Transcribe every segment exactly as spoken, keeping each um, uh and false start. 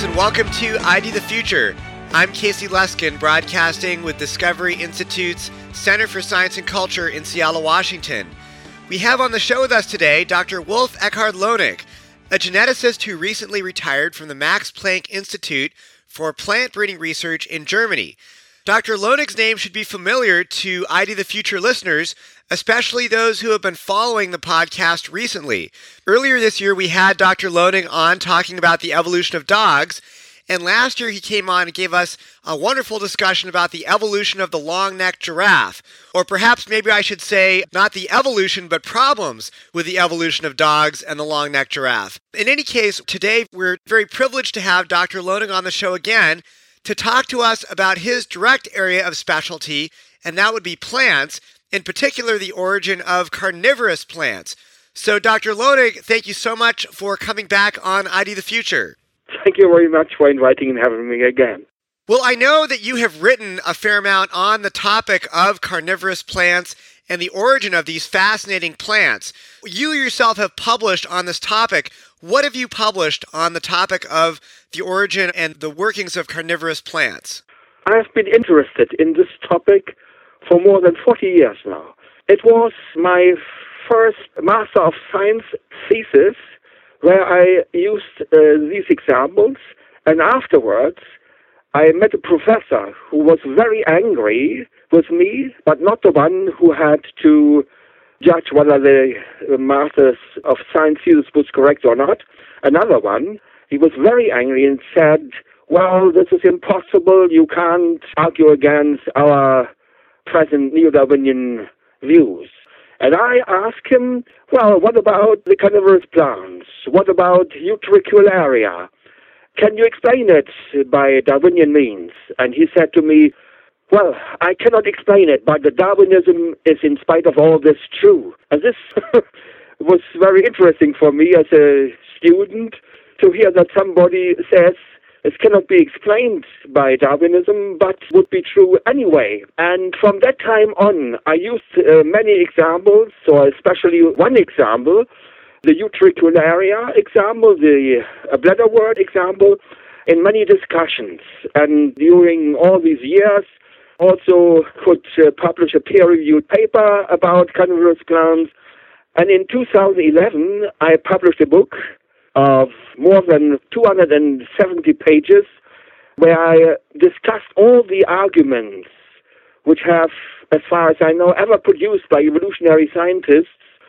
and welcome to I D the Future. I'm Casey Luskin, broadcasting with Discovery Institute's Center for Science and Culture in Seattle, Washington. We have on the show with us today Doctor Wolf Eckhard Lonig, a geneticist who recently retired from the Max Planck Institute for Plant Breeding Research in Germany. Doctor Lonig's name should be familiar to I D the Future listeners, especially those who have been following the podcast recently. Earlier this year, we had Doctor Lonig on talking about the evolution of dogs, and last year he came on and gave us a wonderful discussion about the evolution of the long-necked giraffe. Or perhaps maybe I should say not the evolution, but problems with the evolution of dogs and the long-necked giraffe. In any case, today we're very privileged to have Doctor Lonig on the show again to talk to us about his direct area of specialty, and that would be plants, in particular the origin of carnivorous plants. So Doctor Lonig, thank you so much for coming back on I D the Future. Thank you very much for inviting and having me again. Well, I know that you have written a fair amount on the topic of carnivorous plants and the origin of these fascinating plants. You yourself have published on this topic. What have you published on the topic of the origin and the workings of carnivorous plants? I have been interested in this topic for more than forty years now. It was my first Master of Science thesis where I used uh, these examples, and afterwards I met a professor who was very angry with me, but not the one who had to judge whether the Masters of Science thesis was correct or not. Another one, he was very angry and said, well, this is impossible, you can't argue against our present neo-Darwinian views. And I asked him, well, what about the carnivorous plants? What about Utricularia? Can you explain it by Darwinian means? And he said to me, well, I cannot explain it, but the Darwinism is, in spite of all this, true. And this was very interesting for me as a student to hear that somebody says it cannot be explained by Darwinism, but would be true anyway. And from that time on, I used uh, many examples, or especially one example, the Utricularia example, the uh, bladderwort example, in many discussions. And during all these years, also could uh, publish a peer-reviewed paper about carnivorous plants. And in two thousand eleven, I published a book of more than two hundred seventy pages where I discussed all the arguments which have, as far as I know, ever produced by evolutionary scientists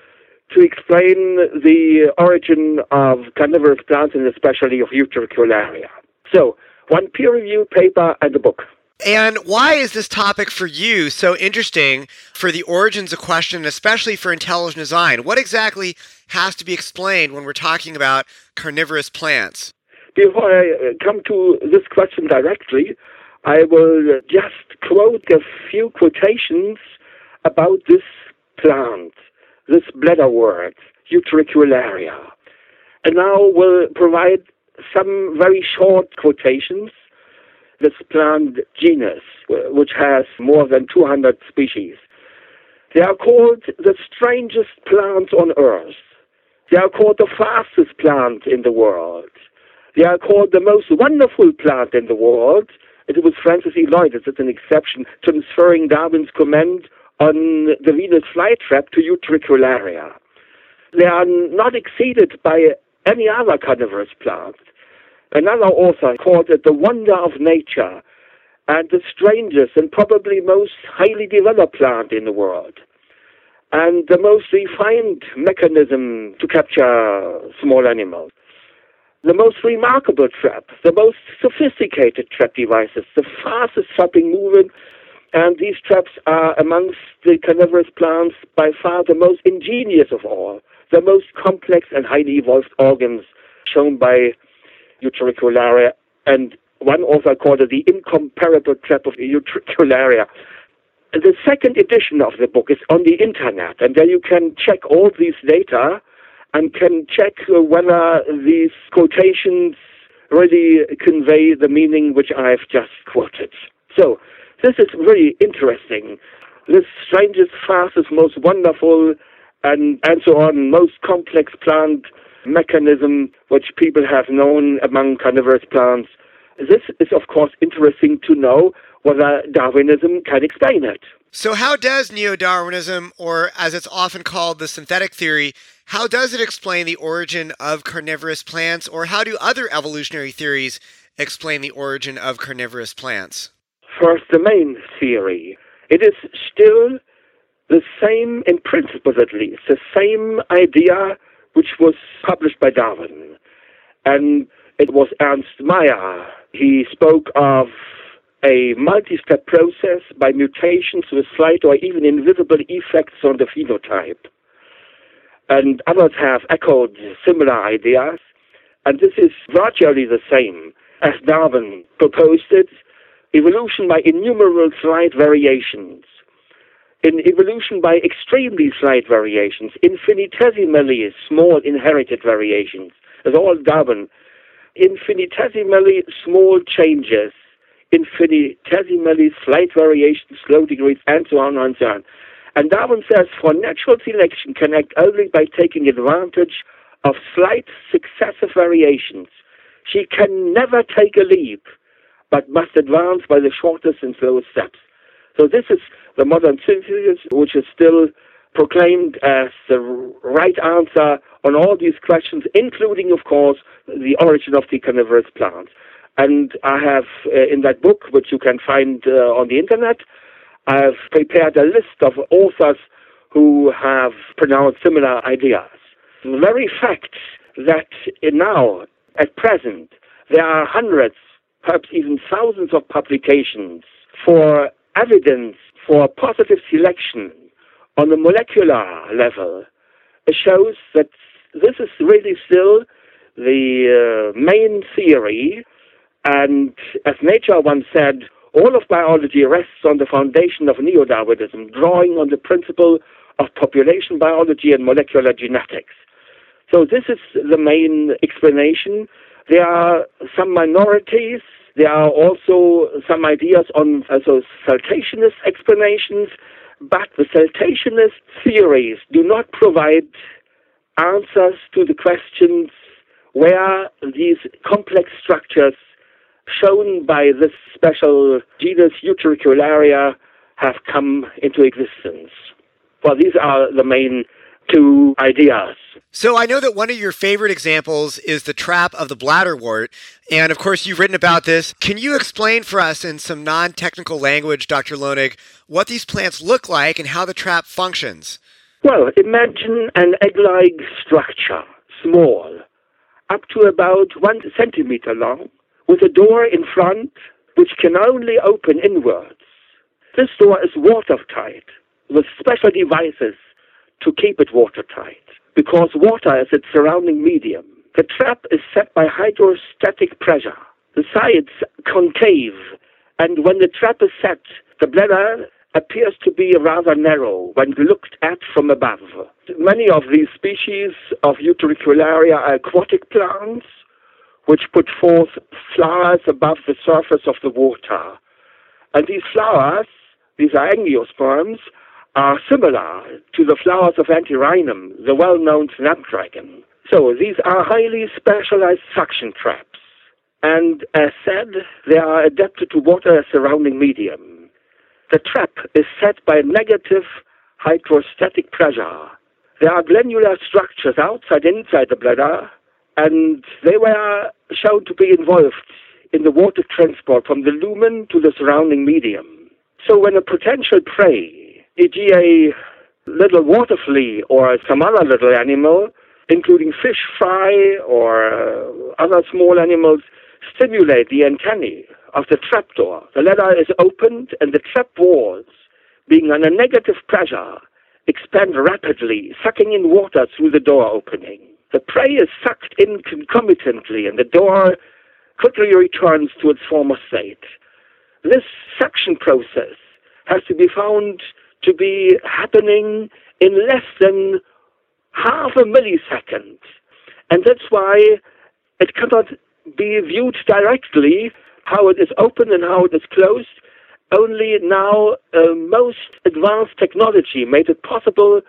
to explain the origin of carnivorous plants and especially of Utricularia. So, one peer-reviewed paper and a book. And why is this topic for you so interesting for the origins of question, especially for intelligent design? What exactly has to be explained when we're talking about carnivorous plants? Before I come to this question directly, I will just quote a few quotations about this plant, this bladderwort, Utricularia. And now we'll provide some very short quotations. This plant genus, which has more than two hundred species. They are called the strangest plants on Earth. They are called the fastest plant in the world. They are called the most wonderful plant in the world. It was Francis E. Lloyd, it's an exception, transferring Darwin's comment on the Venus flytrap to Utricularia. They are not exceeded by any other carnivorous plant. Another author called it the wonder of nature and the strangest and probably most highly developed plant in the world, and the most refined mechanism to capture small animals, the most remarkable trap, the most sophisticated trap devices, the fastest trapping movement, and these traps are amongst the carnivorous plants by far the most ingenious of all, the most complex and highly evolved organs shown by Utricularia, and one author called it the incomparable trap of Utricularia. The second edition of the book is on the internet, and there you can check all these data and can check uh, whether these quotations really convey the meaning which I've just quoted. So, this is really interesting. This strangest, fastest, most wonderful, and, and so on, most complex plant mechanism which people have known among carnivorous plants. This is, of course, interesting to know whether Darwinism can explain it. So how does neo-Darwinism, or as it's often called, the synthetic theory, how does it explain the origin of carnivorous plants, or how do other evolutionary theories explain the origin of carnivorous plants? First, the main theory. It is still the same, in principle at least, the same idea which was published by Darwin. And it was Ernst Mayr. He spoke of a multi-step process by mutations with slight or even invisible effects on the phenotype. And others have echoed similar ideas, and this is virtually the same as Darwin proposed it: evolution by innumerable slight variations. In evolution by extremely slight variations, infinitesimally small inherited variations, as all Darwin, infinitesimally small changes, infinitesimally slight variations, slow degrees, and so on and so on. And Darwin says, for natural selection can act only by taking advantage of slight successive variations. She can never take a leap, but must advance by the shortest and slowest steps. So this is the modern synthesis, which is still proclaimed as the right answer on all these questions, including, of course, the origin of the carnivorous plants. And I have, uh, in that book, which you can find uh, on the internet, I have prepared a list of authors who have pronounced similar ideas. The very fact that now, at present, there are hundreds, perhaps even thousands of publications for evidence for positive selection on the molecular level shows that this is really still the uh, main theory. And as Nature once said, all of biology rests on the foundation of neo-Darwinism, drawing on the principle of population biology and molecular genetics. So this is the main explanation. There are some minorities. There are also some ideas on also saltationist explanations, but the saltationist theories do not provide answers to the questions where these complex structures shown by this special genus Utricularia have come into existence. Well, these are the main two ideas. So I know that one of your favorite examples is the trap of the bladderwort, and of course you've written about this. Can you explain for us in some non-technical language, Doctor Lonig, what these plants look like and how the trap functions? Well, imagine an egg-like structure, small, up to about one centimeter long, with a door in front which can only open inwards. This door is watertight, with special devices to keep it watertight, because water is its surrounding medium. The trap is set by hydrostatic pressure. The sides concave, and when the trap is set, the bladder appears to be rather narrow when looked at from above. Many of these species of Utricularia are aquatic plants, which put forth flowers above the surface of the water. And these flowers, these are angiosperms, are similar to the flowers of Antirrhinum, the well-known snapdragon. So these are highly specialized suction traps. And as said, they are adapted to water as surrounding medium. The trap is set by negative hydrostatic pressure. There are glandular structures outside and inside the bladder, and they were shown to be involved in the water transport from the lumen to the surrounding medium. So when a potential prey, for example a little water flea or some other little animal, including fish fry or uh, other small animals, stimulate the antennae of the trapdoor, the ladder is opened and the trap walls, being under negative pressure, expand rapidly, sucking in water through the door opening. The prey is sucked in concomitantly, and the door quickly returns to its former state. This suction process has to be found to be happening in less than half a millisecond. And that's why it cannot be viewed directly, how it is open and how it is closed. Only now uh, most advanced technology made it possible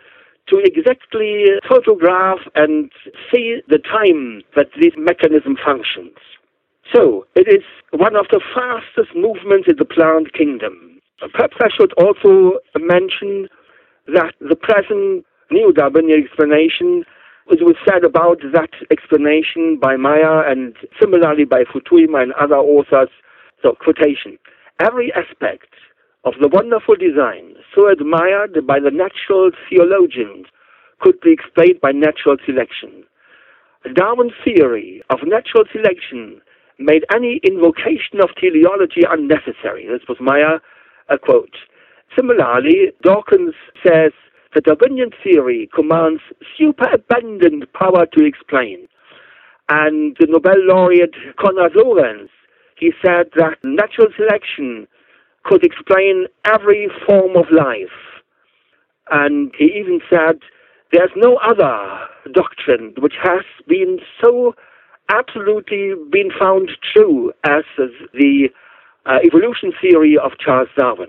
to exactly photograph and see the time that this mechanism functions. So, it is one of the fastest movements in the plant kingdom. Perhaps I should also mention that the present Neo-Darwinian explanation, as was said about that explanation by Meyer and similarly by Futuyma and other authors, so quotation, every aspect of the wonderful design so admired by the natural theologians could be explained by natural selection. Darwin's theory of natural selection made any invocation of teleology unnecessary. This was Meyer, a quote. Similarly, Dawkins says the Darwinian theory commands superabundant power to explain. And the Nobel laureate Konrad Lorenz, he said that natural selection could explain every form of life. And he even said there's no other doctrine which has been so absolutely been found true as the uh, evolution theory of Charles Darwin.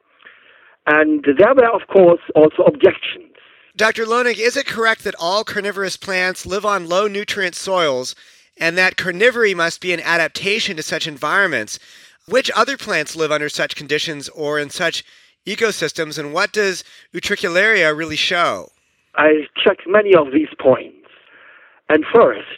And there were, of course, also objections. Doctor Lonig, is it correct that all carnivorous plants live on low-nutrient soils and that carnivory must be an adaptation to such environments? Which other plants live under such conditions or in such ecosystems, and what does Utricularia really show? I checked many of these points. And first,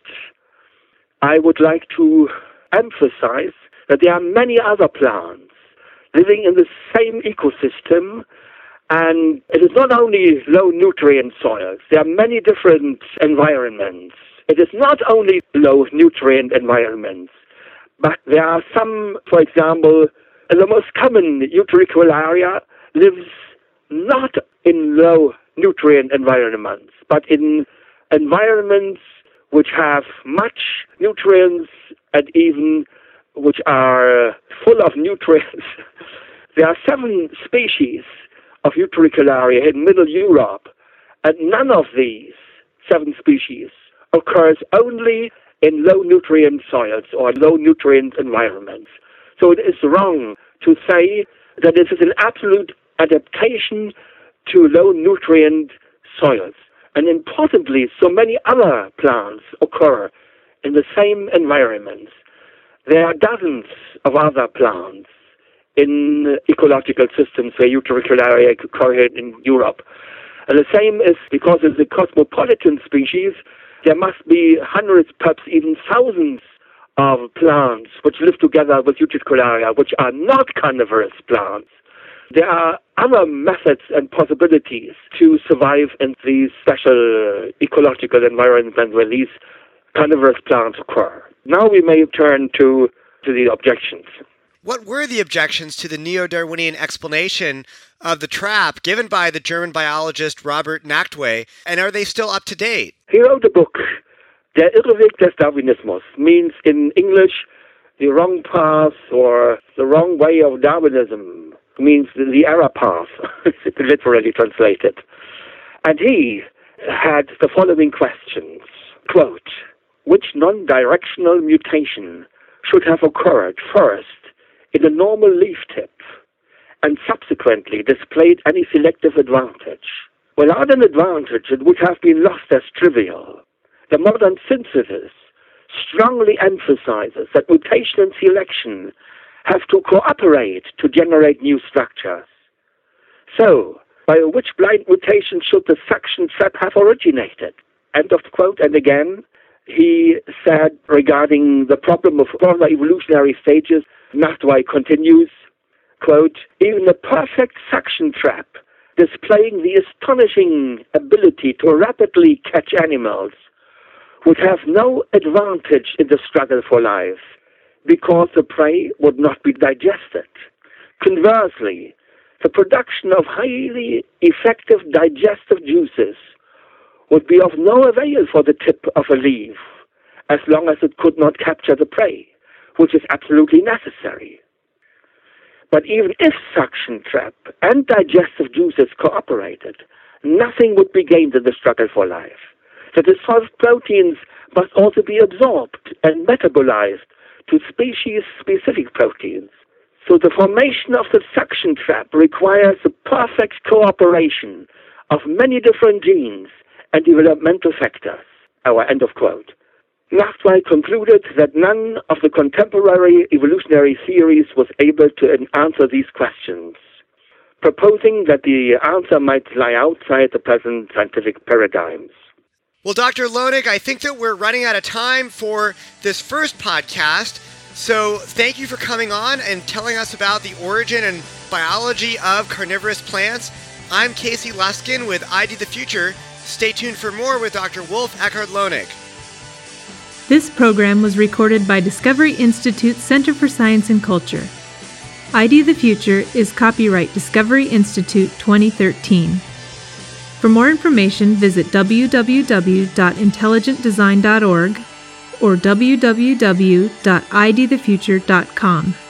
I would like to emphasize that there are many other plants living in the same ecosystem, and it is not only low-nutrient soils. There are many different environments. It is not only low-nutrient environments, but there are some, for example, the most common Utricularia lives not in low-nutrient environments, but in environments which have much nutrients and even which are full of nutrients. There are seven species of Utricularia in Middle Europe, and none of these seven species occurs only in low-nutrient soils or low-nutrient environments. So it is wrong to say that this is an absolute adaptation to low-nutrient soils. And importantly, so many other plants occur in the same environments. There are dozens of other plants in ecological systems where Utricularia occur in Europe. And the same is because of the cosmopolitan species, there must be hundreds, perhaps even thousands of plants which live together with Utricularia, which are not carnivorous plants. There are other methods and possibilities to survive in these special ecological environments where these carnivorous plants occur. Now we may turn to, to the objections. What were the objections to the neo-Darwinian explanation of the trap given by the German biologist Robert Nachtwey, and are they still up to date? He wrote a book, Der Irrweg des Darwinismus, means in English, the wrong path or the wrong way of Darwinism, means the, the error path, literally translated. And he had the following questions, quote, which non-directional mutation should have occurred first in a normal leaf tip and subsequently displayed any selective advantage? Without an advantage, it would have been lost as trivial. The modern synthesis strongly emphasizes that mutation and selection have to cooperate to generate new structures. So, by which blind mutation should the suction trap have originated? End of quote. And again, he said regarding the problem of further evolutionary stages, Nachtwey continues, quote, even a perfect suction trap displaying the astonishing ability to rapidly catch animals would have no advantage in the struggle for life because the prey would not be digested. Conversely, the production of highly effective digestive juices would be of no avail for the tip of a leaf as long as it could not capture the prey, which is absolutely necessary. But even if suction trap and digestive juices cooperated, nothing would be gained in the struggle for life. The dissolved proteins must also be absorbed and metabolized to species-specific proteins. So the formation of the suction trap requires the perfect cooperation of many different genes and developmental factors. Our end of quote. Nachtwey concluded that none of the contemporary evolutionary theories was able to answer these questions, proposing that the answer might lie outside the present scientific paradigms. Well, Doctor Lonig, I think that we're running out of time for this first podcast, so thank you for coming on and telling us about the origin and biology of carnivorous plants. I'm Casey Luskin with I D the Future. Stay tuned for more with Doctor Wolf Eckhard Lonig. This program was recorded by Discovery Institute Center for Science and Culture. I D the Future is copyright Discovery Institute twenty thirteen. For more information, visit w w w dot intelligent design dot org or w w w dot i d the future dot com.